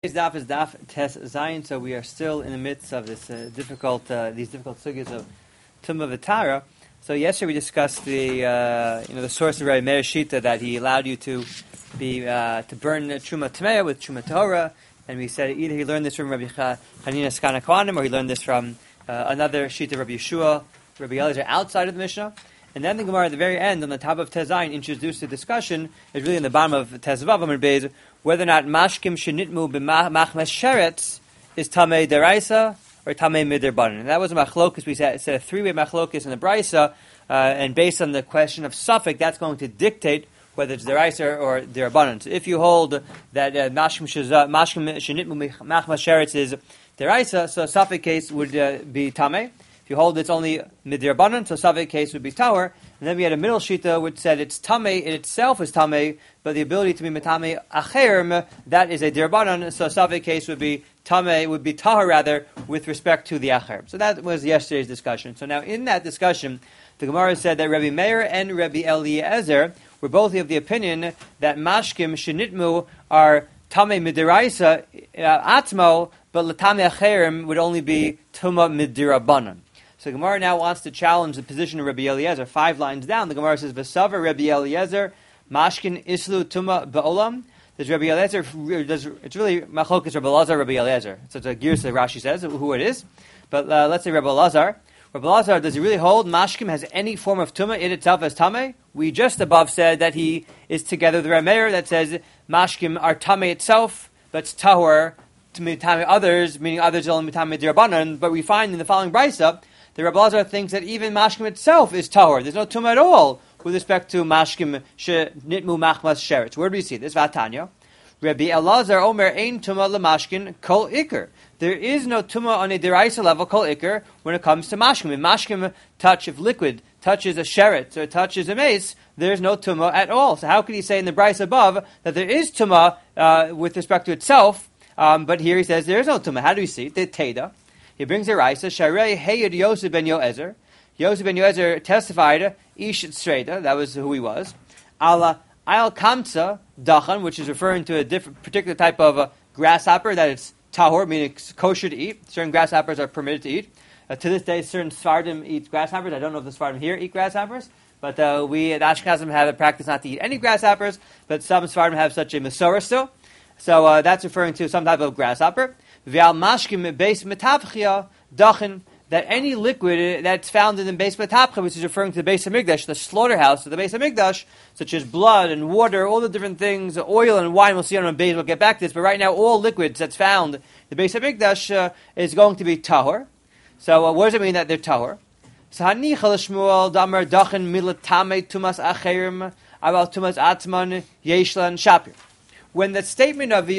Today's daf is daf tes zayin, so we are still in the midst of this these difficult sugars of tumah v'tara. So yesterday we discussed the source of Rabbi Meir Shita that he allowed you to burn truma tmeya with truma tahora, and we said either he learned this from Rabbi Chanina Skana Kohanim or he learned this from another Shita Rabbi Yeshua, Rabbi Eliezer outside of the Mishnah. And then the Gemara at the very end, on the top of Tezayin, introduced the discussion, is really in the bottom of Tezvav Amud Beis, whether or not mashkim shenitmu b'machmas sheretz is tamei deraisa or tamei miderbanan. And that was a machlokus. We said a three-way machlokus in the brisa, and based on the question of suffix, that's going to dictate whether it's deraisa or derabanan. So if you hold that mashkim shenitmu b'machmas sheretz is deraisa, so a suffix case would be tamei. If you hold it's only midirbanan, so Savik case would be tower. And then we had a middle shita which said it's tamei, in itself is tamei, but the ability to be metame acherm, that is a dirbanan, so Savik case would be tamei, would be tahar rather, with respect to the acherm. So that was yesterday's discussion. So now in that discussion, the Gemara said that Rabbi Meir and Rabbi Eliezer were both of the opinion that mashkim shenitmu are tamei midiraisa atmo, but latame acherm would only be tuma midirabanan. So Gemara now wants to challenge the position of Rabbi Eliezer. 5 lines down, the Gemara says, "V'savar Rabbi Eliezer, mashkin islu tuma ba'olam." Does Rabbi Eliezer? It's really machlokas Rabbi Elazar, Rabbi Eliezer. So it's a girsa Rashi says who it is, but let's say Rabbi Elazar. Rabbi Elazar, does he really hold mashkim has any form of tuma in itself as tamei? We just above said that he is together with Rabbi Meir that says mashkim are tamei itself. That's tahor to mitame others, meaning others only mitame dirabanan. But we find in the following brisa, the Rabbi Elazar thinks that even mashkim itself is tahor. There's no tumah at all with respect to mashkim nitmu machmas sheretz. Where do we see this? Vatanya. Rabbi Elazar omer ein tumah lemashkin kol ikr. There is no tumah on a deraisa level kol ikr when it comes to mashkim. If mashkim if liquid touches a sheretz or touches a mace, there's no tumah at all. So how could he say in the brisa above that there is tumah with respect to itself, but here he says there is no tumah? How do we see it? The Teda. He brings a raisa, Sharei Heyed Yosef ben Yoezer. Yosef ben Yoezer testified, Ish Tzreida, that was who he was. Ala Al Kamsa Dachan, which is referring to a particular type of grasshopper, that it's tahor, meaning it's kosher to eat. Certain grasshoppers are permitted to eat. To this day, certain Sfardim eat grasshoppers. I don't know if the Sfardim here eat grasshoppers, but we at Ashkenazim have a practice not to eat any grasshoppers, but some Sfardim have such a Masorah still. So that's referring to some type of grasshopper. V'al mashkim beis metavchia dachin, that any liquid that's found in the beis metavchia, which is referring to the Beis Hamikdash, the slaughterhouse of the Beis Hamikdash, such as blood and water, all the different things, oil and wine. We'll see on Beis. We'll get back to this, but right now all liquids that's found in the Beis Hamikdash is going to be tahor. So what does it mean that they're tahor? So hanicha l'shmuel damar dachin milatame tumas acherim aval tumas atman yeshlan shapir. When the statement of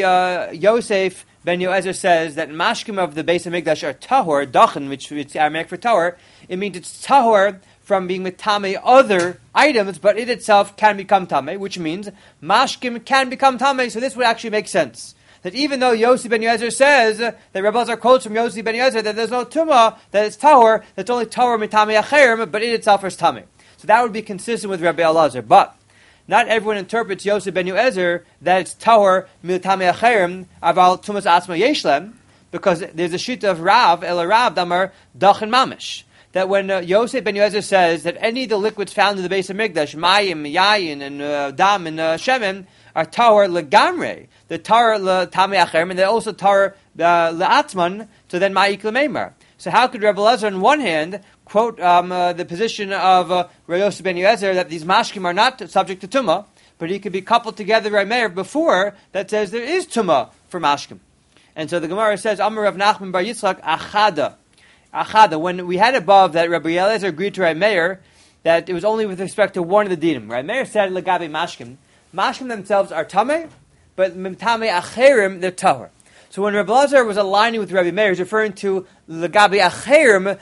Yosef ben Yoezer says that mashkim of the Beis Hamikdash are tahor, dachin, which is Aramaic for tahor, it means it's tahor from being mitame other items, but it itself can become tameh, which means mashkim can become tameh. So this would actually make sense. That even though Yosef ben Yoezer says, that Rabbi Elazar quotes from Yosef ben Yoezer that there's no tumah, that it's tahor, that's only tahor mitame acherim, but it itself is tameh. So that would be consistent with Rabbi Elazar. But not everyone interprets Yosef ben Yoezer that it's tahor miltame acherim aval tumas atzma yeshlem, because there's a shita of Rav el Rav damar dachin mamish, that when Yosef ben Yoezer says that any of the liquids found in the Beis Hamikdash, mayim, yayin, and dam and shemen are tahor legamre, the tahor letame acherim, and they're also tahor leatzman. So then ma'ik lemeimar. So how could Rabbi Elazar on one hand quote the position of Yosef ben Yoezer that these mashkim are not subject to tumah, but he could be coupled together with Meir before that says there is tumah for mashkim? And so the Gemara says, Amar Rav Nachman bar Yitzchak achada. When we had above that Rabbi Eliezer agreed to Meir that it was only with respect to one of the dinim. Meir said legabe mashkim. Mashkim themselves are tameh, but tameh acherim they're tahor. So when Rabbi Elazar was aligning with Rabbi Meir, he's referring to Lagabi Acherim,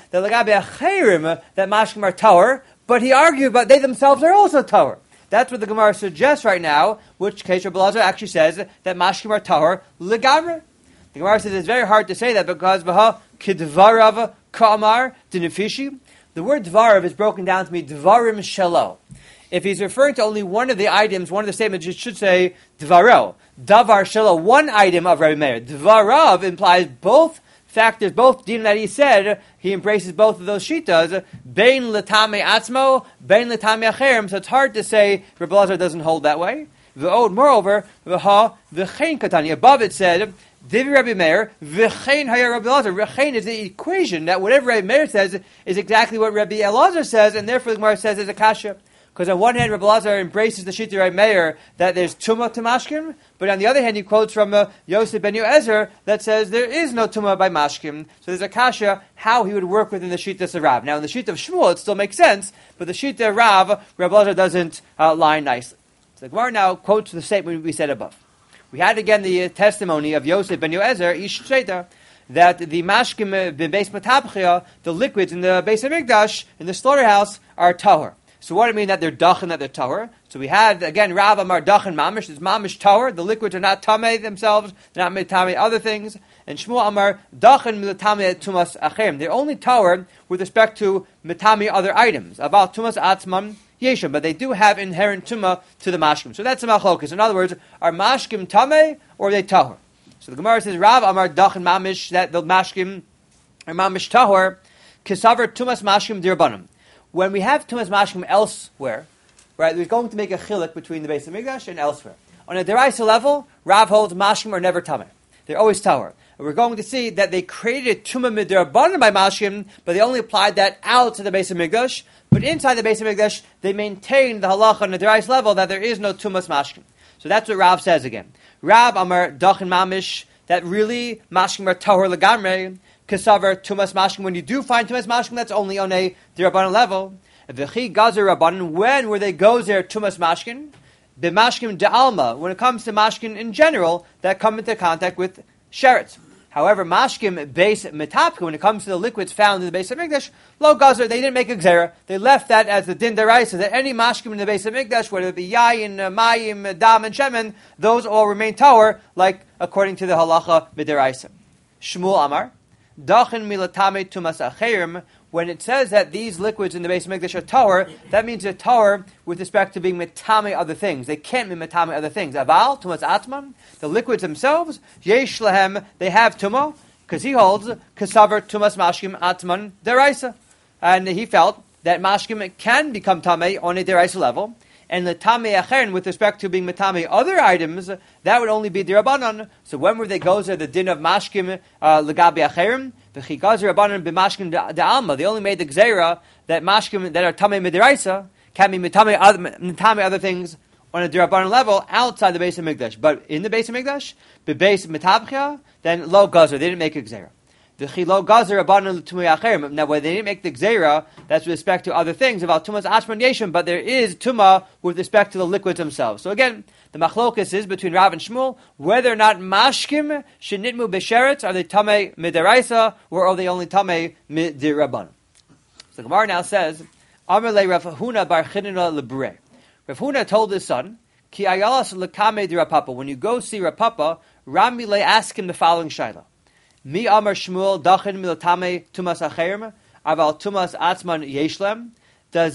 that mashkim are tahor, but he argued, but they themselves are also tahor. That's what the Gemara suggests right now, which case Rabbi Elazar actually says that mashkim are tahor legamre. The Gemara says it's very hard to say that because Vaha Kidvarav Kamar Dinifishi. The word Dvarav is broken down to me Dvarim Shelo. If he's referring to only one of the items, one of the statements, it should say Dvaro. Davar Shelo, one item of Rabbi Meir. Dvarav implies both factors, both din that he said, he embraces both of those shitas, bein letame atzmo, bein letame acherim, so it's hard to say Rabbi Elazar doesn't hold that way. Moreover, v'ha v'chein katani, above it said, Divi Rabbi Meir, v'chein haya Rabbi Elazar. V'chein is the equation that whatever Rabbi Meir says is exactly what Rabbi Elazar says, and therefore the Gemara says is a kasha. Because on one hand, Rabbi Elazar embraces the Shita Rabbi Meir that there's Tumah to Mashkim, but on the other hand, he quotes from Yosef ben Yoezer that says there is no Tumah by Mashkim. So there's a kasha how he would work within the Shita of Rav. Now, in the Shita of Shmuel, it still makes sense, but the Shita of Rav, Rabbi Elazar doesn't line nicely. So the Gemara now quotes the statement we said above. We had again the testimony of Yosef ben Yoezer, Ish Sheta, that the Mashkim Beis Matapchia, the liquids in the Beis HaMikdash, in the slaughterhouse, are tahor. So what do it mean that they're dachin, that they're tahor? So we had, again, Rav Amar dachin mamish, it's mamish tahor, the liquids are not tameh themselves, they're not tameh other things, and Shmuel Amar dachin mitameh tumas achem, they're only tahor with respect to mitami other items, about tumas atzman yeshem, but they do have inherent tumah to the mashkim. So that's a machlokas. In other words, are mashkim tameh or are they tahor? So the Gemara says, Rav Amar dachin mamish, that the mashkim are mamish tahor, kisaver tumas mashkim dirbanim. When we have Tumas Mashkim elsewhere, right, we're going to make a chiluk between the Beis HaMikdash and elsewhere. On a deraisa level, Rav holds Mashkim are never tameh. They're always tahor. And we're going to see that they created Tumah Midrabanan by Mashkim, but they only applied that out to the Beis HaMikdash. But inside the Beis HaMikdash, they maintained the halacha on a deraisa level that there is no Tumas Mashkim. So that's what Rav says again. Rav Amar Dachin Mamish, that really Mashkim are tahor legamrei. Kesaver Tumas Mashkim. When you do find Tumas Mashkim, that's only on a Dirabbanan level. V'chi Gazer Rabbanan. When were they gozer Tumas Mashkim? B'Mashkim de'alma. When it comes to Mashkim in general, that come into contact with sheretz. However, Mashkim Beis Metapka, when it comes to the liquids found in the Beis HaMikdash, Lo Gazer, they didn't make a gzera. They left that as the din deraisa, that any Mashkim in the Beis HaMikdash, whether it be Yayin, Mayim, Dam, and Shemen, those all remain tahor, like according to the halacha mideraisa. Shmuel Amar. Dachin milatame tumas acherim. When it says that these liquids in the Beis HaMikdash are tahor, that means they're tahor with respect to being metame other things. They can't be metame other things. Aval tumas atman, the liquids themselves, yesh lahem, they have tumah, because he holds kasaver tumas mashkim atman deraisa, and he felt that mashkim can become tamei on a deraisa level. And the tamei acherin, with respect to being metame other items, that would only be dirabanan. So when were they gozer the din of mashkim legabi acherim? The chigazer rabanan b'mashkim de'alma. They only made the gzeira that mashkim that are tamei midiraisa can be metame other things on a dirabanan level outside the Beis HaMikdash. But in the Beis HaMikdash, b'beis metabchia, then lo gazer. They didn't make a gzeira. The chilo gazer abanan l'tumei acherim. Now, when they didn't make the gzeira, that's with respect to other things about tumas ashman yeshim, but there is tumah with respect to the liquids themselves. So again, the machlokas is between Rav and Shmuel whether or not mashkim shenitmu b'sheretz, are they tamei midaraisa or are they only tamei midirabban? So the Gemara now says, Amar le Rav Huna bar Chinina lebre. Rav Huna told his son, Ki ayalas lekame di Rapapa. When you go see Rapapa, Rami le ask him the following shaila. Mi Amar Shmuel dachin milatame tumas acherim aval tumas atzman yeshlem. Does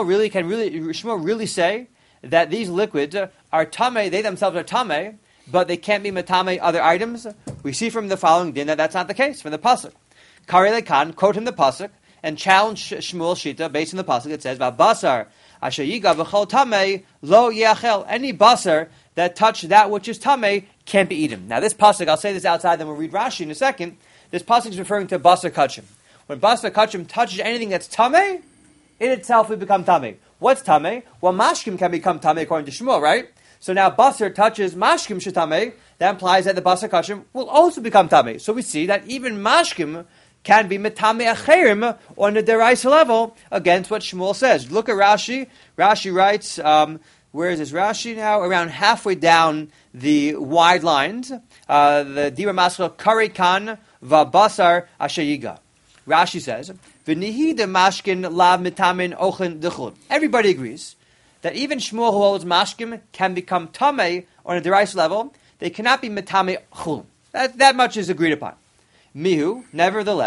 Shmuel really say that these liquids are tamei, they themselves are tamei, but they can't be matame other items? We see from the following din that that's not the case. From the pasuk, Kari lekan, quote him the pasuk and challenge Shmuel shita based on the pasuk. It says, "Basar asher yiga v'chol tamei lo yachel." Any basar that touch that which is tamei can't be eaten. Now this pasuk, I'll say this outside, then we'll read Rashi in a second. This pasuk is referring to basar kachim. When basar kachim touches anything that's tamei, it itself will become tamei. What's tamei? Well, mashkim can become tamei according to Shmuel, right? So now basar touches mashkim shetamei. That implies that the basar kachim will also become tamei. So we see that even mashkim can be metame acherim on the deraisa level against what Shmuel says. Look at Rashi. Rashi writes, where is this Rashi now? Around halfway down the wide lines. The Dibra Maskal Kari Kan V'Basar Ashayiga. Rashi says, V'nihi de mashkin lav mitamin ochin d'chul. Everybody agrees that even Shmuel who holds mashkim can become tamei on a deraisa level. They cannot be mitame chul. That much is agreed upon. Mihu, nevertheless,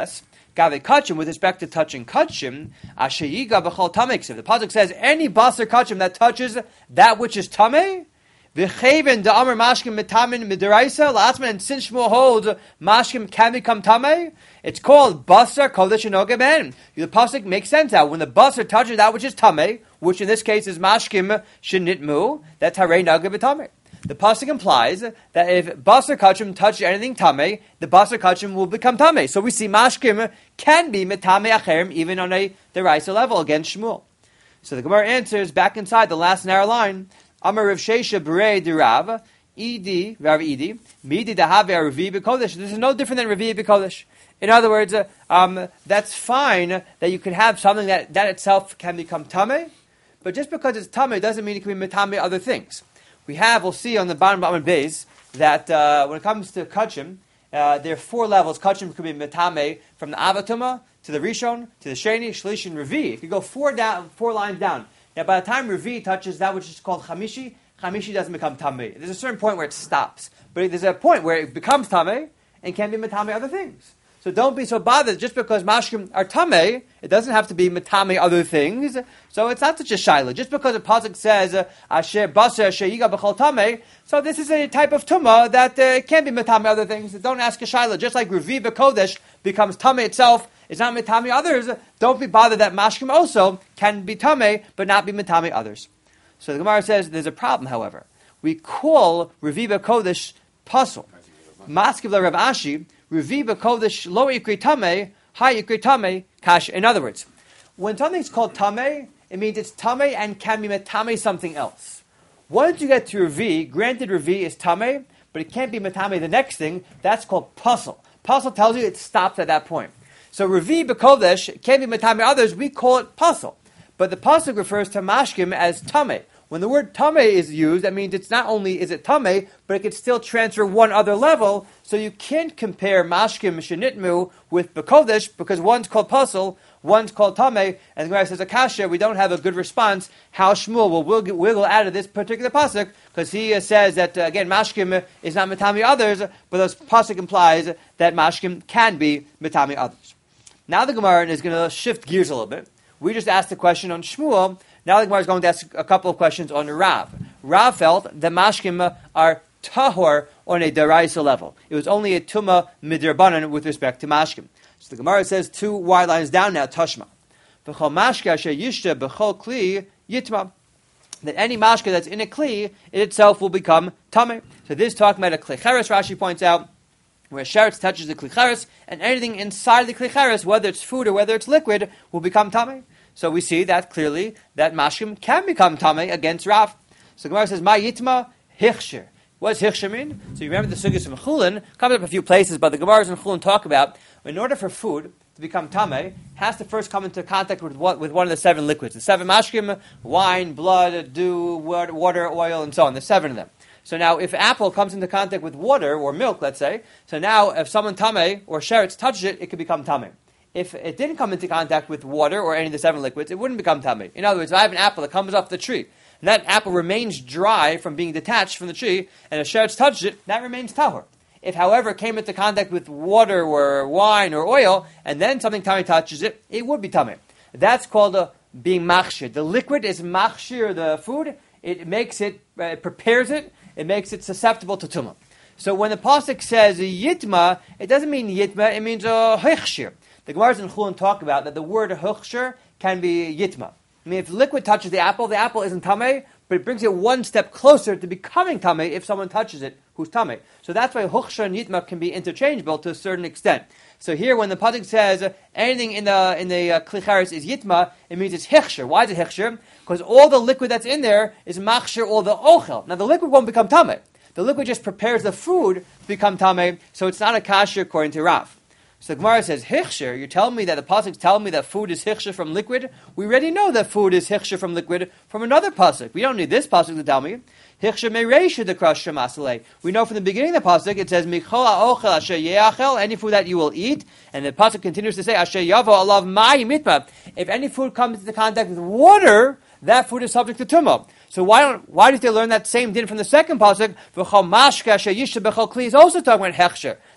Gave kachim, with respect to touching kachim, asheyiga b'chol tamei. The pasuk says any basar kachim that touches that which is tamei, v'cheven da'amar mashkim mitamin midiraisa la'atzman, and since Shmuel holds mashkim can become tamei, it's called basar kodesh noga ben. The pasuk makes sense out when the basar touches that which is tamei, which in this case is mashkim shenitmu, that's harei noga b'tamei. The pasuk implies that if basar kachim touches anything tamei, the basar kachim will become tamei. So we see mashkim can be mitamei acherim even on a deraisa level against Shmuel. So the Gemara answers back inside the last narrow line. Amar Rav Shesha Berei Dirav Edi Rav Edi Midi Dahave Ravi B'Kodesh. This is no different than Ravi B'Kodesh. In other words, that's fine that you can have something that itself can become tamei, but just because it's tamei doesn't mean it can be mitamei other things. We'll see on the bottom of Beis that when it comes to kachim, there are 4 levels. Kachim could be metame from the avatuma to the rishon to the sheni, shlish, and revi. It could go 4 lines down. Now, by the time revi touches that which is called chamishi doesn't become tamei. There's a certain point where it stops, but there's a point where it becomes tamei and can be metame other things. So don't be so bothered just because mashkim are tamei. It doesn't have to be metame other things. So it's not such a shaila. Just because the pasuk says asher basar asher yiga b'chol tamei, so this is a type of tumah that can be metame other things. Don't ask a shaila. Just like revi b'kodesh becomes tamei itself, it's not metame others. Don't be bothered that mashkim also can be tamei but not be metame others. So the Gemara says there's a problem. However, we call revi b'kodesh pasul. Maskiv la Rav Ashi. Revi b'kodesh lo ikri tamei, ha ikri tamei kash. In other words, when something's called tamei, it means it's tamei and can be metame something else. Once you get to revi, granted revi is tamei, but it can't be metame the next thing. That's called pasul. Pasul tells you it stops at that point. So revi b'kodesh can't be metame others. We call it pasul, but the pasuk refers to mashkim as tamei. When the word tamei is used, that means it's not only is it tamei, but it can still transfer one other level. So you can't compare mashkim shenitmu with b'kodesh because one's called pasul, one's called tamei. And the Gemara says akasha, we don't have a good response how Shmuel will wiggle out of this particular pasuk because he says that again mashkim is not metami others, but this pasuk implies that mashkim can be metami others. Now the Gemara is going to shift gears a little bit. We just asked the question on Shmuel. Now the Gemara is going to ask a couple of questions on Rav. Rav felt that mashkim are tahor on a deraisa level. It was only a tuma midrabanan with respect to mashkim. So the Gemara says 2 wide lines down now, tashma. V'chol mashka asher yishta b'chol kli yitma. That any mashka that's in a kli, it itself will become tamei. So this is talking about a klicheres, Rashi points out, where sheretz touches the klicheres, and anything inside the klicheres, whether it's food or whether it's liquid, will become tamei. So we see that clearly that mashkim can become tamei against Rav. So the Gemara says, "Ma yitma hichsher." What does hichsher mean? So you remember the sugyas from Chulin comes up a few places, but the Gemaras in Chulin talk about in order for food to become tamei, it has to first come into contact with one of the 7 liquids. The 7 mashkim: wine, blood, dew, water, oil, and so on. There's 7 of them. So now, if apple comes into contact with water or milk, let's say, so now if someone tamei or sheretz touches it, it could become tamei. If it didn't come into contact with water or any of the 7 liquids, it wouldn't become tamei. In other words, if I have an apple that comes off the tree, and that apple remains dry from being detached from the tree, and a sheretz touches it, that remains tahor. If, however, it came into contact with water or wine or oil, and then something tamei touches it, it would be tamei. That's called being machshir. The liquid is machshir the food. It makes it, prepares it, it makes it susceptible to tumah. So when the pasuk says yitma, it doesn't mean yitma, it means hichshir. The Gemaras in Chulin talk about that the word hichshir can be yitma. I mean, if liquid touches the apple isn't tamei, but it brings it one step closer to becoming tamei if someone touches it who's tamei. So that's why hichshir and yitma can be interchangeable to a certain extent. So here, when the pasuk says anything in the klicheres is yitma, it means it's hichshir. Why is it hichshir? Because all the liquid that's in there is machshir all the ochel. Now the liquid won't become tamei. The liquid just prepares the food to become tamei, so it's not a kasher according to Rav. So the Gemara says, hichshir, you're telling me that the pasuk's telling me that food is hichshir from liquid? We already know that food is hichshir from liquid from another pasuk. We don't need this pasuk to tell me. Hichshir mereisha the crush shemasalei. We know from the beginning of the pasuk, it says, michol ha'ochel asher ye'achel, any food that you will eat. And the pasuk continues to say, asher yavo alav ma'i mitma. If any food comes into contact with water, that food is subject to tumah. So why did they learn that same din from the second pasuk? V'chol mashka asher yishta b'chol kli is also talking about hechsher.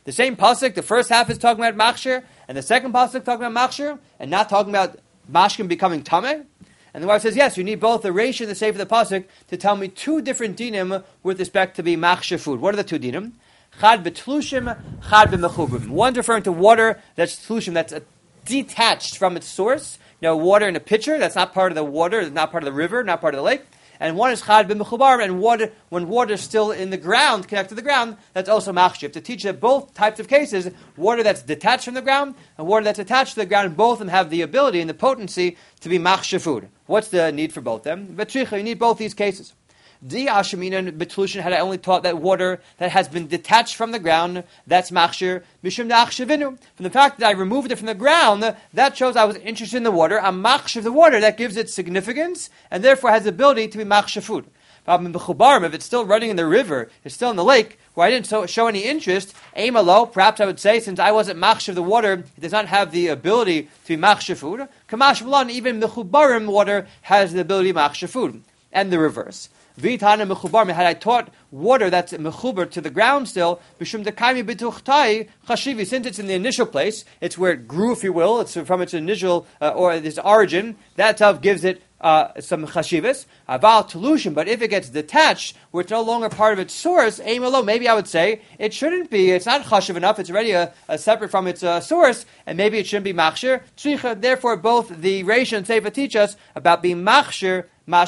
The same pasuk, the first half is talking about machshir, and the second pasuk talking about machshir, and not talking about mashkim becoming tameh. And the Gemara says, yes, you need both the reish and the seif of the pasuk to tell me two different dinim with respect to be machshir food. What are the two dinim? Chad betlushim, chad b'mechubrim. One's referring to water that's tlushim, that's detached from its source. Water in a pitcher, that's not part of the water, not part of the river, not part of the lake. And one is chad b'mechubar, and water, when water is still in the ground, connected to the ground, that's also machshir. To teach that both types of cases, water that's detached from the ground and water that's attached to the ground, both of them have the ability and the potency to be machshir food. What's the need for both of them? V'tricha, you need both these cases. Di Ashaminan Betlushin, had I only taught that water that has been detached from the ground, that's machshir. Mishum da'achshavinu. From the fact that I removed it from the ground, that shows I was interested in the water. I'm machshir the water, that gives it significance, and therefore has the ability to be machshir food. If it's still running in the river, it's still in the lake, where I didn't show any interest, aimalo, perhaps I would say, since I wasn't machshir the water, it does not have the ability to be machshir food. Kamash Malan, even mechubarim water has the ability to be machshir food. And the reverse. Vitana mechubar, had I taught water that's mechubar to the ground still, b'shum dekaimi b'tuchtai chashivi, since it's in the initial place, it's where it grew, if you will, it's from its initial, or its origin, that itself gives it some chashivas, aval telushim, but if it gets detached, where it's no longer part of its source, aimalo, maybe I would say, it shouldn't be, it's not chashiv enough, it's already separate from its source, and maybe it shouldn't be machshir. Tzricha, therefore both the Reish and Seifa teach us about being machshir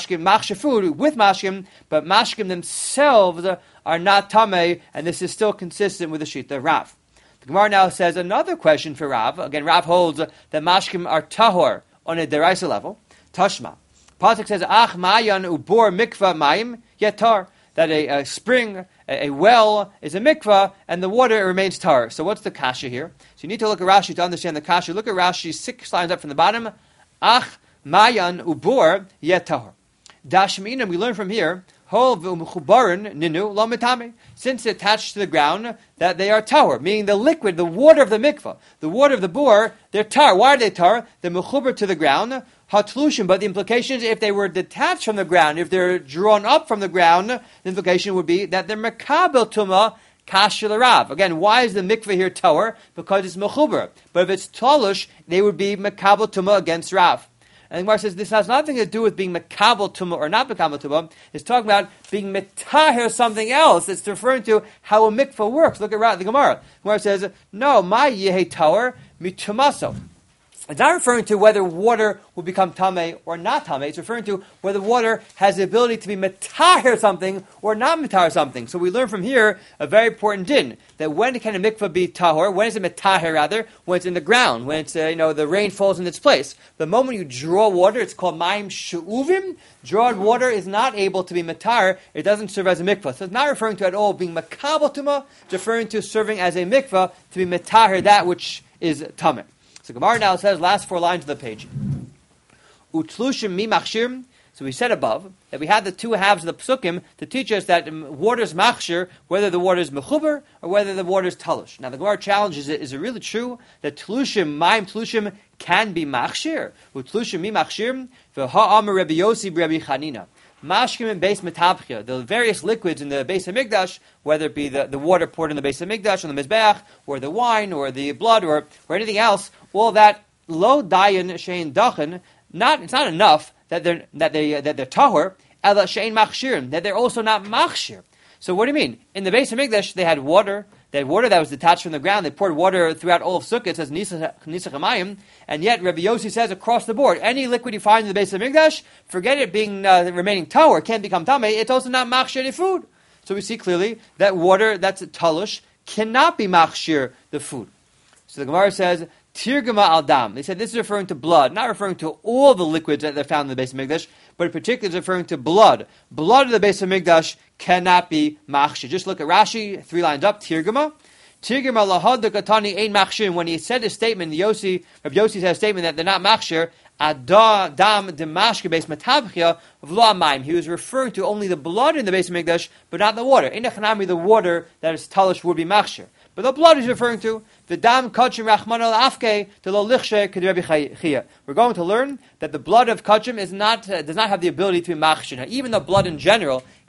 food with mashkim, but mashkim themselves are not tameh, and this is still consistent with the shita of Rav. The Gemara now says another question for Rav. Again, Rav holds that mashkim are tahor on a deraisa level. Tashma. Pasuk says, Ach mayan ubor mikvah mayim yetar, that a spring, a well is a mikvah, and the water remains tar. So what's the kasha here? So you need to look at Rashi to understand the kasha. Look at Rashi 6 lines up from the bottom. Ach mayan ubor yetahor. Dashminim, we learn from here, hol v'umechubarin ninu lo mitame. Since attached to the ground, that they are tahor, meaning the liquid, the water of the mikvah, the water of the bor, they're tar. Why are they tar? They're mechubar to the ground, hatlushim. But the implication is, if they were detached from the ground, if they're drawn up from the ground, the implication would be that they're mekabel tuma kashil rav. Again, why is the mikvah here tahor? Because it's mechubar. But if it's talush, they would be mekabel tuma against rav. And the Gemara says this has nothing to do with being mekabel tumah or not mekabel tumah. It's talking about being metaher something else. It's referring to how a mikvah works. Look at the Gemara. The Gemara says, no, my yehe tower mitumaso. It's not referring to whether water will become tameh or not tameh. It's referring to whether water has the ability to be metaher something or not metaher something. So we learn from here a very important din, that when can a mikvah be tahor? When is it metaher rather? When it's in the ground, when it's the rain falls in its place. The moment you draw water, it's called mayim she'uvim. Drawn water is not able to be metaher. It doesn't serve as a mikvah. So it's not referring to at all being makabel tumah. It's referring to serving as a mikvah to be metaher that which is tameh. So Gemara now says, last 4 lines of the page. Utlushim mi machshir. So we said above that we had the 2 halves of the psukim to teach us that water is machshir, whether the water is mechuber or whether the water is talush. Now the Gemara challenges it: is it really true that tlushim, mayim tlushim, can be machshir? Utlushim mi machshir. V'ha'amar Rabbi Yossi Rabbi Chanina. Mashkim and Beis Metabchia, the various liquids in the Beis HaMikdash, whether it be the water poured in the Beis HaMikdash, on the Mizbeach, or the wine, or the blood, or anything else, all that lo dayan shein dachen, it's not enough that they're tahor, ela shein machshirim, that they're also not machshir. So what do you mean? In the Beis HaMikdash, they had water. They had water that was detached from the ground. They poured water throughout all of Sukkot. It says Nisach Hamayim. And yet Rabbi Yossi says across the board, any liquid you find in the Beis HaMikdash, forget it being remaining tahor, can't become tameh. It's also not machshir any food. So we see clearly that water that's talush cannot be machshir the food. So the Gemara says, Tirgama al dam. They said this is referring to blood, not referring to all the liquids that are found in the Beis HaMikdash, but in particular is referring to blood. Blood of the Beis HaMikdash cannot be machshir. Just look at Rashi, 3 lines up, Tirgama. Tirgama lahad katani ein machshir. When he said his statement, Rabbi Yossi said a statement that they're not machshir, Adam demashke Beis Metabchia v'lo amayim. He was referring to only the blood in the Beis HaMikdash, but not the water. Inachanami, the water that is talush would be machshir. But the blood is referring to the dam kachim rachman al afke to lo lichshe k'Rabbi Chia. We're going to learn that the blood of kachim does not have the ability to be machshir. Now, even though blood in general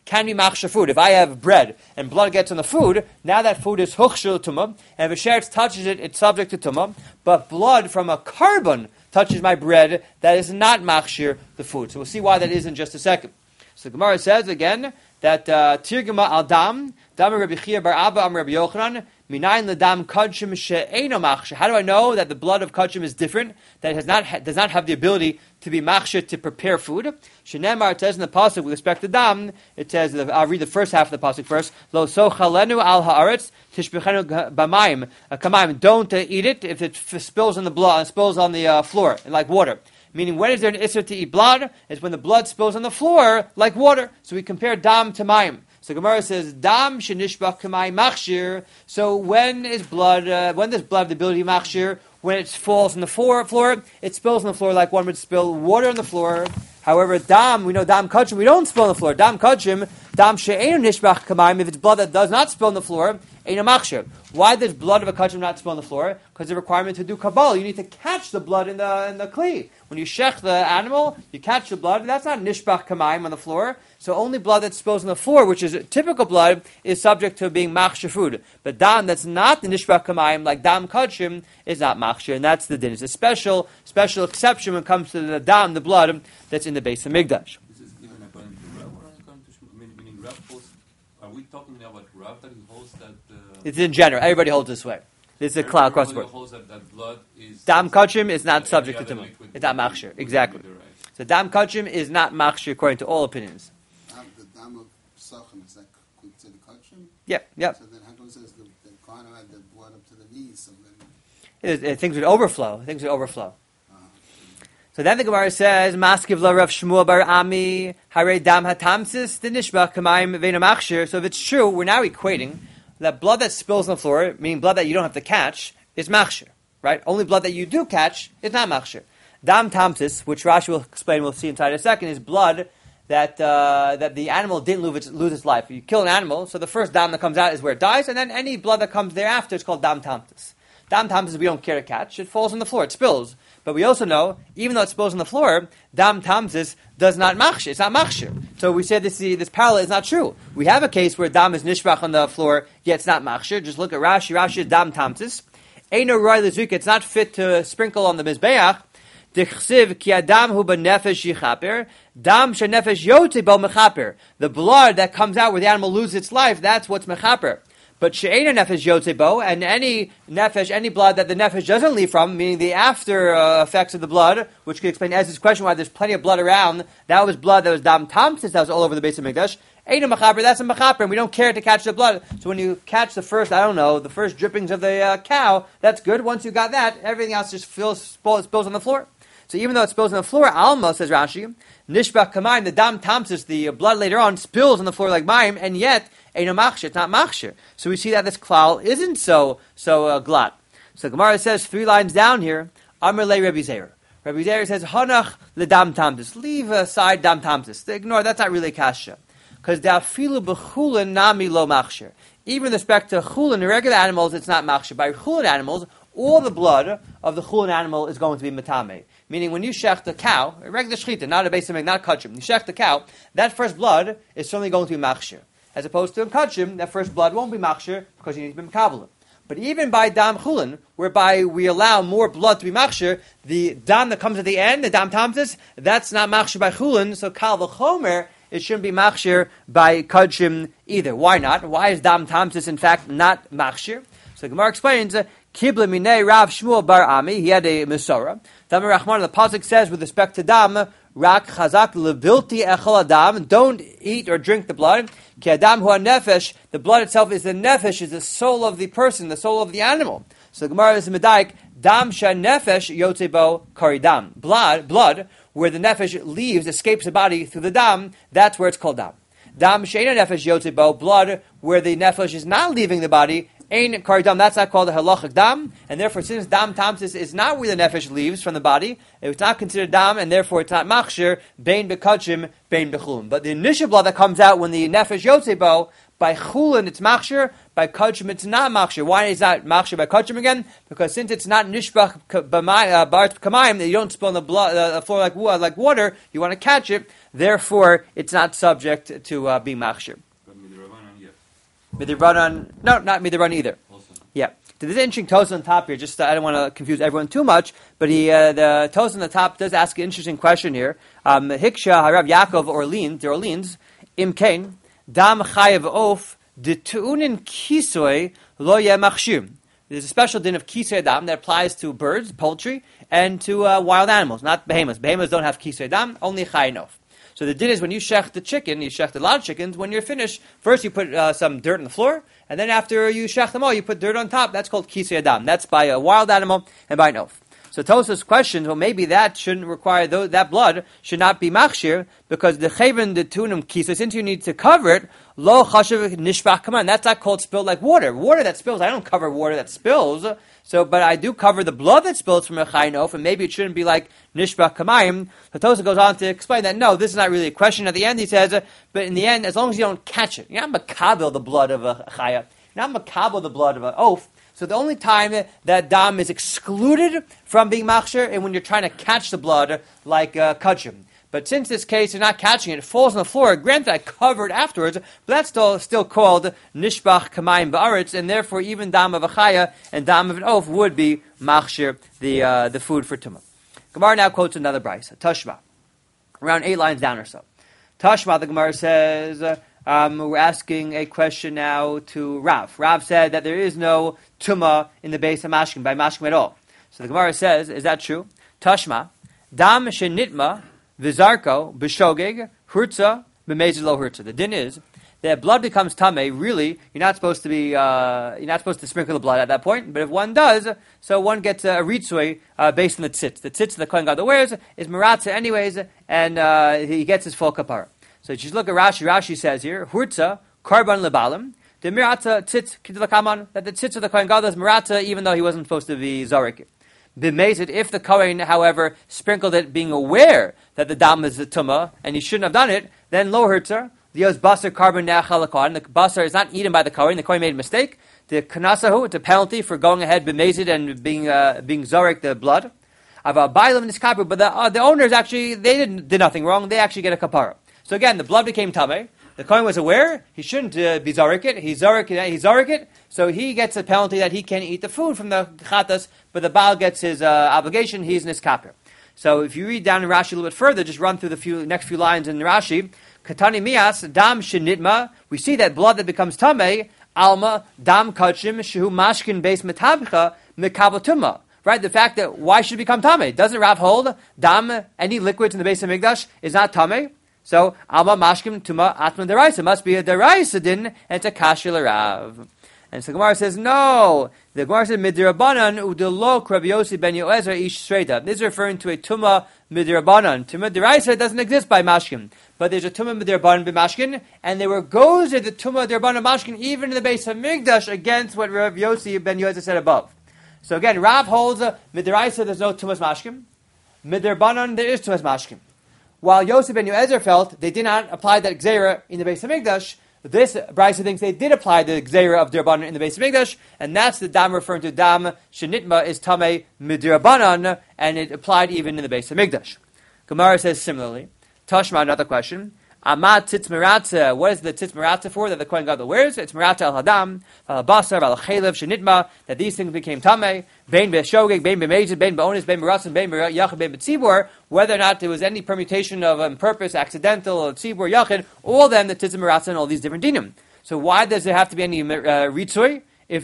can be machshir food. If I have bread and blood gets on the food, now that food is huchshel tumah, and if a sheretz touches it, it's subject to tumah. But blood from a carbon touches my bread, that is not machshir the food. So we'll see why that is in just a second. So the Gemara says again that Tirgama al dam Rabbi Chia bar Abba Rabbi Yochanan minayin ledam kadshim she'eino machshir. How do I know that the blood of kadshim is different? That it does not have the ability to be machshir to prepare food. Shenemar, it says in the pasuk with respect to dam, it says, I'll read the first half of the pasuk first. Lo sochalenu al haaretz tishbechenu b'mayim kamayim. Don't eat it if it spills on the blood, spills on the floor like water. Meaning, when is there an issur to eat blood? It's when the blood spills on the floor like water. So we compare dam to mayim. So Gemara says, dam shenishbach kamayim machshir. So when does blood have the ability to machshir? When it falls on the floor, it spills on the floor like one would spill water on the floor. However, dam, we know dam kachim, we don't spill on the floor. Dam kachim, dam she'einu nishbach kamayim, if it's blood that does not spill on the floor, einu machshir. Why does blood of a kachim not spill on the floor? Because the requirement to do kabbalah, you need to catch the blood in the kli. When you shech the animal, you catch the blood. That's not nishbach kamayim on the floor. So only blood that spills on the floor, which is typical blood, is subject to being machshir food. But dam that's not the nishbach kamayim, like dam kachim, is not machshir, and that's the din. It's a special exception when it comes to the dam, the blood that's in the base of Mikdash. This is even according to Rav, or according to Shmuel? Meaning Rav holds, are we talking now about Rav that he holds that? It's in general. Everybody holds this way. This is a cloud cross board. That blood is dam kachim is not subject to tumah. It's not machshir. Exactly. So dam kachim is not machshir according to all opinions. The dam of Sachem, is that considered kachim? Yep. So then how come it says the Kohen had the blood up to the knees? So then things would overflow. So then the Gemara says, Maskiv la Rav Shmuel bar Ami, Hare dam hatamsis, the nishbach kamayim ve'no machshir. So if it's true, we're now equating that blood that spills on the floor, meaning blood that you don't have to catch, is machshir, right? Only blood that you do catch is not machshir. Dam tamsis, which Rashi will explain, we'll see inside a second, is blood that the animal didn't lose its life. You kill an animal, so the first dam that comes out is where it dies, and then any blood that comes thereafter is called dam tamsis. Dam tamsis we don't care to catch; it falls on the floor, it spills. But we also know, even though it spills on the floor, dam tamsis does not machshir. It's not machshir. So we said this parallel is not true. We have a case where dam is nishbach on the floor, yet it's not machshir. Just look at Rashi. Rashi is dam tamsis. Eino roy lezuka. It's not fit to sprinkle on the mizbeach. Dichsiv ki adam hu benefesh yichaper. Dam shenefesh yotze bo mechaper. The blood that comes out where the animal loses its life, that's what's mechaper. But she'ena nefesh yotze bo, and any blood that the nefesh doesn't leave from, meaning the after effects of the blood, which could explain Ezra's question why there's plenty of blood around, that was blood that was dam tamsis, that was all over the base of Mikdash. Eina mechaper, that's a mechaper, and we don't care to catch the blood. So when you catch the first drippings of the cow, that's good. Once you got that, everything else just spills on the floor. So even though it spills on the floor, Alma, says Rashi, nishbach kamayim, the dam tamsis, the blood later on, spills on the floor like mayim, and yet, eino machshir, it's not machshir. So we see that this klal isn't so glat. So Gemara says 3 lines down here, Amr le Rabbi Zeir. Rabbi Zeir says, Hanach le dam tamsis. Leave aside dam tamsis. Ignore, that's not really kasha. Because dafilu b'chulin nami lo machshir. Even with respect to chulin, the regular animals, it's not machshir. By chulin animals, all the blood of the chulin animal is going to be metame. Meaning, when you shech the cow, a regular shechita, not a base of not a kachim, you shech the cow, that first blood is certainly going to be machshir. As opposed to a kachim, that first blood won't be machshir because you need to be mekabelim. But even by dam chulin, whereby we allow more blood to be machshir, the dam that comes at the end, the dam tamsis, that's not machshir by chulin, so kal v'chomer, it shouldn't be machshir by kachim either. Why not? Why is dam tamsis in fact not machshir? So Gemara explains, Kibla minei Rav Shmuel bar Ami, he had a Mesorah. Damar Rahman, the pasuk says with respect to dam, rak chazak levilti echol adam, don't eat or drink the blood. Ki adam hu nefesh, the blood itself is the nefesh, is the soul of the person, the soul of the animal. So Gemara is medaik, dam shan nefesh yotze bo kari dam. Blood, where the nefesh leaves, escapes the body through the dam, that's where it's called dam. Dam sheina nefesh yotze bo, blood where the nefesh is not leaving the body, Ein kari dam, that's not called a halachic dam, and therefore since dam tamsis is not where the nefesh leaves from the body, it's not considered dam, and therefore it's not machshir, bein bekachim, bein bechulin. But the initial blood that comes out when the nefesh yotzebo, By chulin, it's machshir. By kachim, it's not machshir. Why is that machshir by kachim again? Because since it's not nishbach b'art kamayim, that you don't spill on the floor like water, you want to catch it. Therefore, it's not subject to being machshir. But midrabanan, yeah. Midrabanan, no, not midrabanan either. Also. Yeah. There's an interesting Tosafos on top here. Just I don't want to confuse everyone too much, but the Tosafos on the top does ask an interesting question here. Hiksha Harav Yaakov Orleans Imkain Dam Chayav Of Detunin Kisoy Lo Machshir. There's a special din of Kisoy Dam that applies to birds, poultry, and to wild animals, not behemoths. Behemoths don't have Kisoy Dam, only Chayav Of. So the din is when you shech the chicken, you shech a lot of chickens, when you're finished, first you put some dirt on the floor, and then after you shech them all, you put dirt on top. That's called kisei adam. That's by a wild animal and by an oaf. So Tosafos questions, well, maybe that shouldn't require, that blood should not be machshir, because the chaven, the tunum kisei, since you need to cover it, lo chashav nishbach kaman. That's not called spilled like water. Water that spills, I don't cover water that spills. So, but I do cover the blood that spills from a chayin oaf, and maybe it shouldn't be like nishbach kamayim. So Tosafos goes on to explain that no, this is not really a question. At the end, he says, but in the end, as long as you don't catch it, you're not makabel the blood of a chaya, you're not makabel the blood of an oaf. So the only time that dam is excluded from being machshir is when you're trying to catch the blood like kachim. But since this case you're not catching it, it falls on the floor. Granted, I covered afterwards, but that's still called nishbach kamayim ba'aretz, and therefore even dam of a chaya and dam of an oaf would be machshir, the food for tumah. Gemara now quotes another brisa, Tashma, around 8 lines down or so. Tashma, the Gemara says, we're asking a question now to Rav. Rav said that there is no tumah in the base of mashkim, by mashkim at all. So the Gemara says, is that true? Tashma, dam shenitma v'zarko b'shogeg hurtza b'mezid lo hurtza. The din is that blood becomes tameh. Really, you're not supposed to sprinkle the blood at that point. But if one does, so one gets a ritzui based on the tzitz. The tzitz the kohen gadol wears is maratza anyways, and he gets his full kapara. So just look at Rashi. Rashi says here, hurtza karban lebalim. The miratza tzitz kidlakaman, that the tzitz of the kohen gadol is maratza even though he wasn't supposed to be zorik. B'mezid, if the kohen, however, sprinkled it being aware that the dam is the tumah and he shouldn't have done it, then lo hurtza. The basar carbon ne'achal. The basar is not eaten by the kohen. The kohen made a mistake. The kanasahu, it's a penalty for going ahead b'mezid and being zorik the blood. But the owners actually they did nothing wrong. They actually get a kapara. So again, the blood became tameh. The kohen was aware he shouldn't be zorik it. He zorik it. So he gets a penalty that he can't eat the food from the chatas, but the baal gets his obligation. He's in his kapir. So if you read down in Rashi a little bit further, just run through the next few lines in Rashi. Katani mias dam shenitma. We see that blood that becomes tameh. Alma dam kachim shehu mashkin beis metabcha mekabotuma. Right, the fact that why should it become tameh? Doesn't Rav hold dam any liquids in the base of Mikdash is not tameh? So alma mashkim tuma atman deraisa must be a deraisa din, and it's a kashil Rav. And so the Gemara says no. The Gemara says midirabanan udelo Rabbi Yossi ben Yoezer ish streita. This is referring to a tuma midirabanan. Tuma deraisa doesn't exist by mashkim, but there's a tuma midirabanan by mashkin, and there were goes at the tuma midirabanan mashkin even in the base of Mikdash against what Rabbi Yossi ben Yoezer said above. So again, Rav holds midiraisa there's no tumas mashkim. Midirabanan there is tumas mashkim. While Yosef ben Yoezer felt they did not apply that gzeira in the base of Mikdash, this brisa thinks they did apply the gzeira of Dirabanan in the base of Mikdash, and that's the dam referring to dam shenitma is tamei midirabanan, and it applied even in the base of Mikdash. Gemara says similarly. Tashma, another question. Amad tzitz meratza. What is the tzitz meratza for that the kohen gadol wears? It's meratza al hadam, al basar, al chaylev, shenitma. That these things became tamei. Bein be'shogeg, bein be'mezid, bein be'onis, bein be'ratzin, bein be'yachid, bein be'tzibur. Whether or not there was any permutation of purpose, accidental, or tzibur, yachid, all them the tzitz meratza and all these different dinim. So why does there have to be any ritzui? If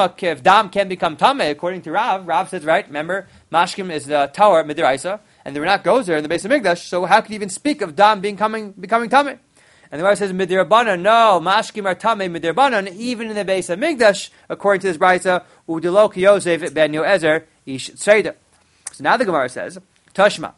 dam can become tamei, according to Rav says right. Remember, mashkim is the tower midiraisa. And there were not goes there in the base of Mikdash, so how could you even speak of dam becoming tameh? And the Gemara says midirabanan, no, mashkim are tameh midirabanan, even in the base of Mikdash, according to this brisa, udelo ki Yosef ben Yoezer ish tzreida. So now the Gemara says, Tashma,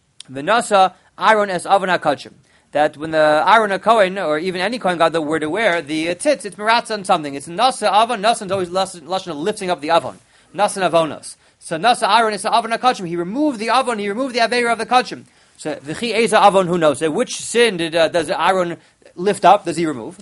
v'nasa Aaron es avon hakachim, that when the Aaron HaKohen, or even any Kohen Gadol were to wear the tzitz, it's meratza on something. It's nasa avon. Nasa is always lashon of lifting up the avon. Nasa avonos. So nasa Aaron is avon hakachim. He removed the avon. He removed the aveira of the kachim. So v'chi eza avon, who knows? So which sin does Aaron lift up? Does he remove?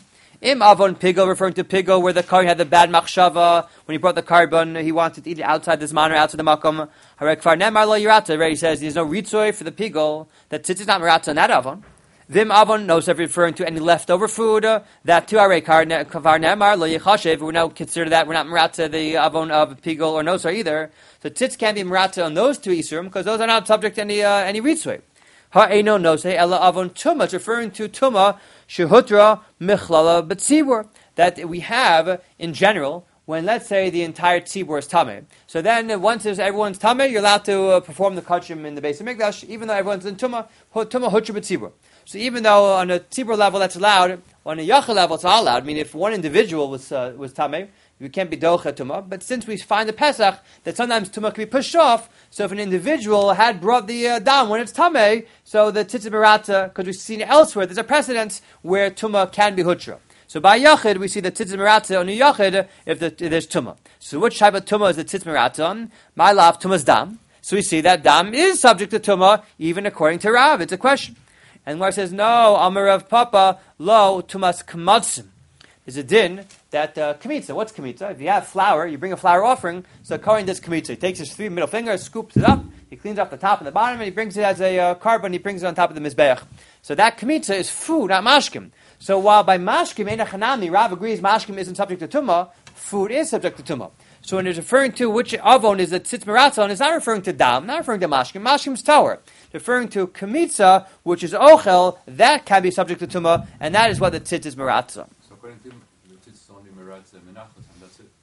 Im avon pigel, referring to pigel, where the Kohen had the bad machshava, when he brought the carbon, he wanted to eat it outside this man or outside the makom. Harek far nemar lo yirata, where he says there's no ritzoy for the pigel, that tzitz is not merata in that avon. Vim avon, no, referring to any leftover food, that too arei kavar nemar lo yichashev, we don't consider that, we're not merata the avon of pigel or nosar either. So tzitz can't be merata on those two isurim, because those are not subject to any ritzoy. Ha'eno nosei ela avon tuma, it's referring to tuma, shehutra michlala b'tzibur, that we have in general when, let's say, the entire tzibur is tameh. So then, once everyone's tameh, you're allowed to perform the kachim in the Beis Hamikdash, even though everyone's in tuma hutra b'tzibur. So even though on a tzibur level that's allowed, on a yachal level it's not allowed. I mean, if one individual was tameh, you can't be docha tumah. But since we find the Pesach that sometimes tumah can be pushed off, so if an individual had brought the dam when it's tameh, so the tzitzit merata, because we've seen elsewhere, there's a precedence where tumah can be hutra. So by yachid, we see the tzitzit merata on a yachid if there's tumah. So which type of tumah is the tzitzit merata on? My love, tumah's dam. So we see that dam is subject to tumah, even according to Rav. It's a question. And Mar says, no, Amar Rav Papa, lo, tumas kamatzim. There's a din that kamitza. What's kamitza? If you have flour, you bring a flour offering, so Kohen does kamitza. He takes his 3 middle fingers, scoops it up, he cleans off the top and the bottom, and he brings it as a carbon, he brings it on top of the mizbeach. So that kamitza is food, not mashkim. So while by mashkim, Ein Hanami, Rav agrees mashkim isn't subject to tumah, food is subject to tumah. So when it's referring to which avon is a tzitz meratzon, it's not referring to dam, not referring to mashkim. Mashkim's tower. Referring to kamitza, which is ochel, that can be subject to tumah, and that is what the tzitz is meratzon. So according to him, the tzitz is only meratza menachos, and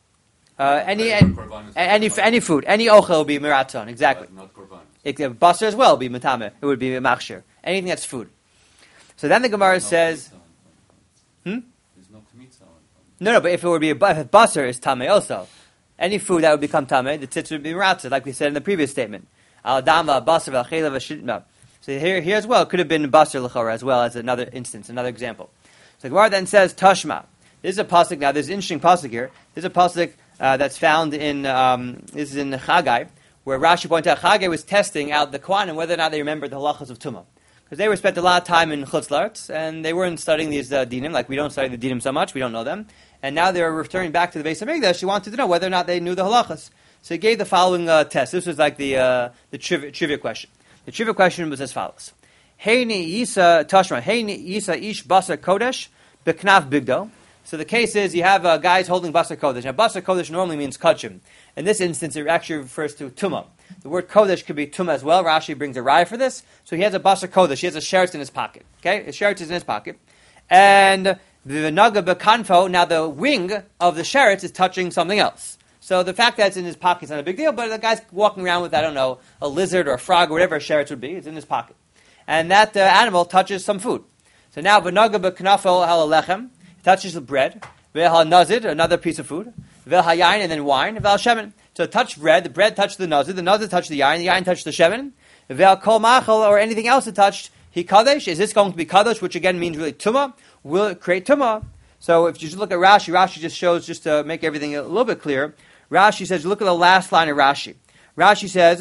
that's it. Any food, any ochel will be meratzon, exactly. But not korbanos. Basar as well will be matame. It would be machshir. Anything that's food. So then the Gemara says, There's no kamitza on. no, but if it would be if basar is tame also, any food that would become tame, the tzitz would be meratzah, like we said in the previous statement. Al dama basar v'achela v'shitma. So here as well, it could have been basar l'chora as well as another instance, another example. So the Gemara then says Tashma. This is a pasuk. Now there's an interesting pasuk here. There's a pasuk that's found in this is in Chagai, where Rashi pointed out Chagai was testing out the Kohanim whether or not they remembered the halachas of tumah, because they were spent a lot of time in Chutz La'aretz and they weren't studying these dinim. Like we don't study the dinim so much, we don't know them. And now they're returning back to the Beis Hamikdash. She wanted to know whether or not they knew the halachas. So he gave the following test. This was like the trivia question. The trivia question was as follows: Heini Yisa Tashma, Heini Yisa Ish Basar Kodesh Beknaf Bigdo. So the case is you have guys holding Basar Kodesh. Now Basar Kodesh normally means kachim. In this instance, it actually refers to tumah. The word kodesh could be tumah as well. Rashi brings a raya for this. So he has a Basar Kodesh. He has a sheretz in his pocket. Okay, a sheretz is in his pocket, and the naga bekanfo. Now the wing of the sheretz is touching something else. So the fact that it's in his pocket is not a big deal, but the guy's walking around with, I don't know, a lizard or a frog or whatever a sheretz would be. It's in his pocket. And that animal touches some food. So now, v'naga b'knafel halalechem, it touches the bread, v'hal nazid, another piece of food, v'hal yain, and then wine, v'hal shemen. So it touched bread, the bread touched the nazid touched the yain touched the shemen, v'hal kol machal, or anything else it touched, he kadesh. Is this going to be kadosh, which again means really tumah? Will it create tumah? So if you just look at Rashi just shows, just to make everything a little bit clear, Rashi says, look at the last line of Rashi. Rashi says,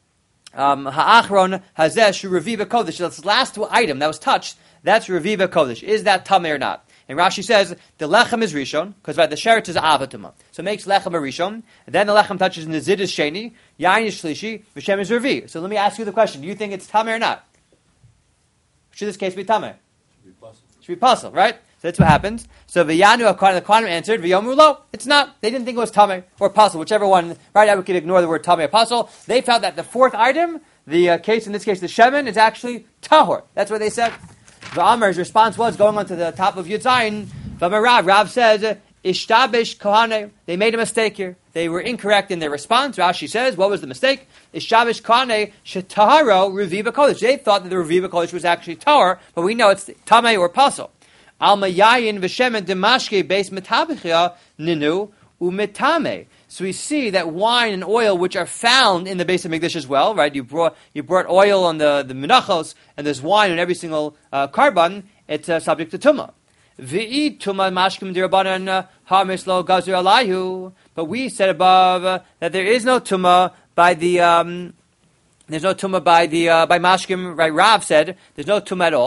Ha'achron hazesh reviva kodesh. This last item that was touched, that's reviva kodesh. Is that tameh or not? And Rashi says, the lechem is rishon, because the sheretz is avatuma. So it makes lechem a rishon, and then the lechem touches nizid is sheni, yain is shlishi, v'shem is revi. So let me ask you the question, do you think it's tameh or not? Should this case be tameh? Should be possible, right? So that's what happens. So V'yanu, the Kohanim answered, V'yomu lo, it's not. They didn't think it was tameh or pasul, whichever one. Right now we could ignore the word tameh or pasul. They felt that the fourth item, the case in this case, the shemen, is actually tahor. That's what they said. The Amar's response was going on to the top of Yud Zayin. Rav says, Ishtabish kohane. They made a mistake here. They were incorrect in their response. Rashi says, what was the mistake? Ishtabish kohane shetaharo reviva kodesh. They thought that the reviva kodesh was actually tahor, but we know it's tameh or pasul. Alma yayin v'shemen demashke beis metabichia ninu umetame. So we see that wine and oil, which are found in the Beis Hamikdash as well, right? You brought oil on the menachos, and there's wine on every single carbon. It's subject to tumah. V'i tumah mashkim dirabanan hamislo gazur alayhu. But we said above that there is no tumah by the there's no tumah by mashkim. Right? Rav said there's no tumah at all.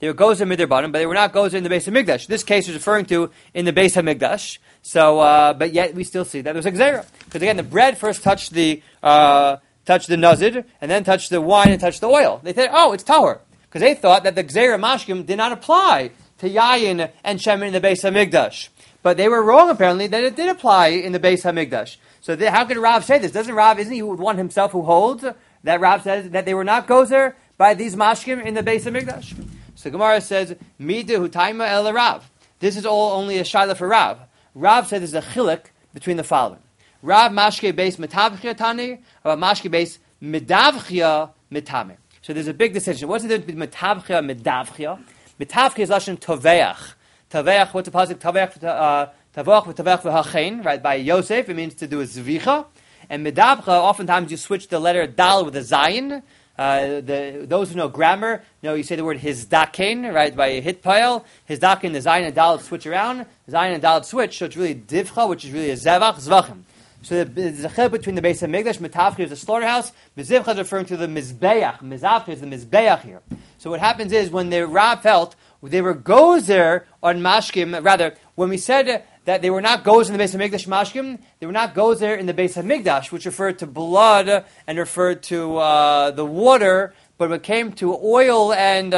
They were gozer midrabanan, but they were not gozer in the base of Mikdash. This case is referring to in the base of Mikdash. So, but yet we still see that there was a gzera. Because again, the bread first touched the nazid, and then touched the wine and touched the oil. They said, oh, it's tahor. Because they thought that the gzera mashkim did not apply to yayin and shemen in the base of Mikdash. But they were wrong, apparently, that it did apply in the base of Mikdash. So how could Rav say this? Isn't he one himself who holds that Rav says that they were not gozer by these mashkim in the base of Mikdash? So Gemara says, Midu hutaima el Rav. This is all only a shaila for Rav. Rav said there's a chilik between the following. Rav mashke base mitavchia tani, or mashke base midavchia mitame. So there's a big decision. What's the difference between mitavchia and midavchia? Mitavchia is lashon toveach. Toveach, what's the pasuk? Toveach v'toveach v'hachein, right? By Yosef, it means to do a zvicha. And midavcha, oftentimes you switch the letter dal with a zayin. Those who know grammar know you say the word hizdaken, right? By a hit pile, hizdaken, the zayin and dal switch around, zayin and dal switch, so it's really divcha, which is really a zevach, zvachim. So there's a chil between the base of Mikdash, mitavchi is the slaughterhouse, mizivcha is referring to the mizbeach, mizavchi is the mizbeach here. So what happens is when the Rab felt they were gozer on mashkim, rather, when we said that they were not gozer in the base of Mikdash mashkim, they were not gozer in the base of Mikdash, which referred to blood and referred to the water, but when it came to oil and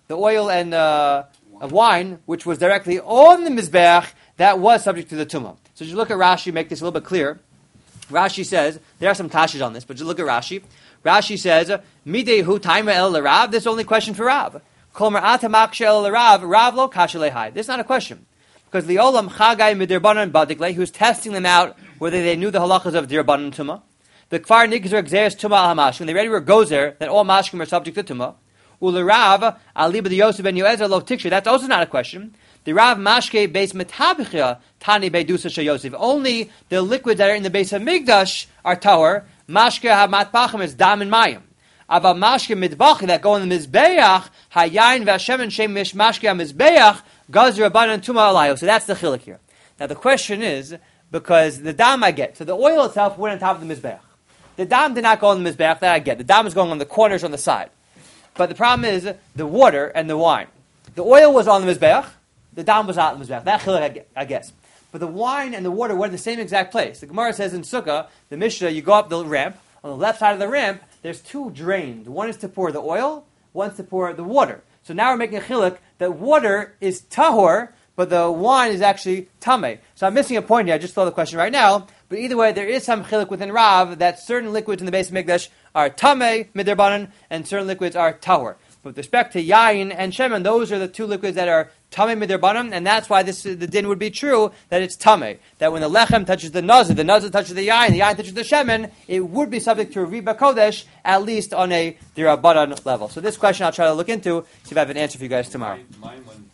wine, which was directly on the mizbeach, that was subject to the tumah. So just look at Rashi, make this a little bit clear. Rashi says, there are some kashas on this, but just look at Rashi. Rashi says, Midei hu taima el Rav, this is only a question for Rav. Kolmer atamak el Rav, Rav lo kasha lehai. This is not a question. Because the olam chagai midirbanan badikle, who's testing them out whether they knew the halachas of dirbanan tuma. The kfar nigzer gzeres tuma al hamash, when they already were gozer, that all mashkim are subject to tuma. Ule Rav, aliba de Yosef ben Yoezer lo tiksha, that's also not a question. The Rav mashke base metabichia tani beidusa she Yosef. Only the liquids that are in the base of Mikdash are tahor. Mashke ha-matbachim is dam and mayim. Ava mashke midbachi that go in the mizbeach, hayayin v'ashemen shem mish mashke ha-mizbeach, gazer abanan tuma alayo. So that's the chilik here. Now the question is, because the dam I get, so the oil itself went on top of the mizbeach. The dam did not go on the mizbeach, that I get. The dam is going on the corners on the side. But the problem is the water and the wine. The oil was on the mizbeach, the dam was not on the mizbeach. That chilik I guess. But the wine and the water were in the same exact place. The Gemara says in Sukkah, the Mishnah, you go up the ramp. On the left side of the ramp, there's two drains. One is to pour the oil, one is to pour the water. So now we're making a chiluk that water is tahor, but the wine is actually tameh. So I'm missing a point here. I just saw the question right now. But either way, there is some chiluk within Rav that certain liquids in the base of Mikdash are tameh, midirbanan, and certain liquids are tahor. But with respect to yayin and shemen, those are the two liquids that are tameh midirbanan, and that's why the din would be true that it's tameh. That when the lechem touches the nazir touches the yayin touches the shemen, it would be subject to a riba kodesh, at least on a dirabanan level. So this question I'll try to look into, see if I have an answer for you guys tomorrow. Mine